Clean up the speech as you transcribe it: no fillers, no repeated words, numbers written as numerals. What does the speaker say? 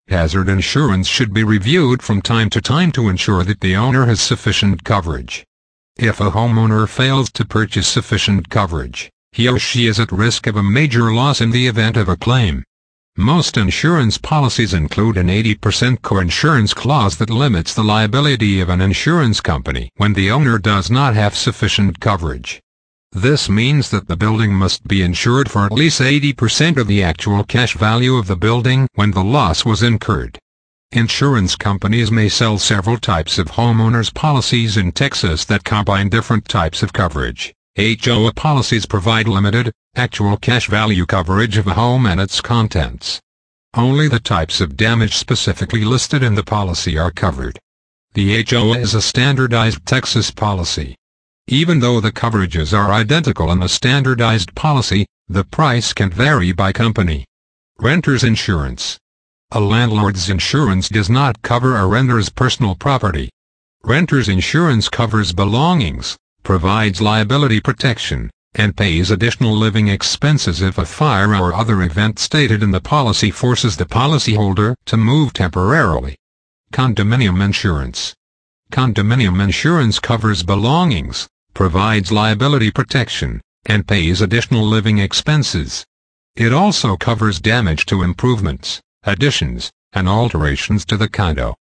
hazard insurance should be reviewed from time to time to ensure that the owner has sufficient coverage. If a homeowner fails to purchase sufficient coverage, he or she is at risk of a major loss in the event of a claim. Most insurance policies include an 80% coinsurance clause that limits the liability of an insurance company when the owner does not have sufficient coverage. This means that the building must be insured for at least 80% of the actual cash value of the building when the loss was incurred. Insurance companies may sell several types of homeowners policies in Texas that combine different types of coverage. HOA policies provide limited, actual cash value coverage of a home and its contents. Only the types of damage specifically listed in the policy are covered. The HOA is a standardized Texas policy. Even though the coverages are identical in the standardized policy, the price can vary by company. Renter's insurance. A landlord's insurance does not cover a renter's personal property. Renter's insurance covers belongings, provides liability protection, and pays additional living expenses if a fire or other event stated in the policy forces the policyholder to move temporarily. Condominium insurance. Condominium insurance covers belongings, provides liability protection, and pays additional living expenses. It also covers damage to improvements, additions, and alterations to the condo.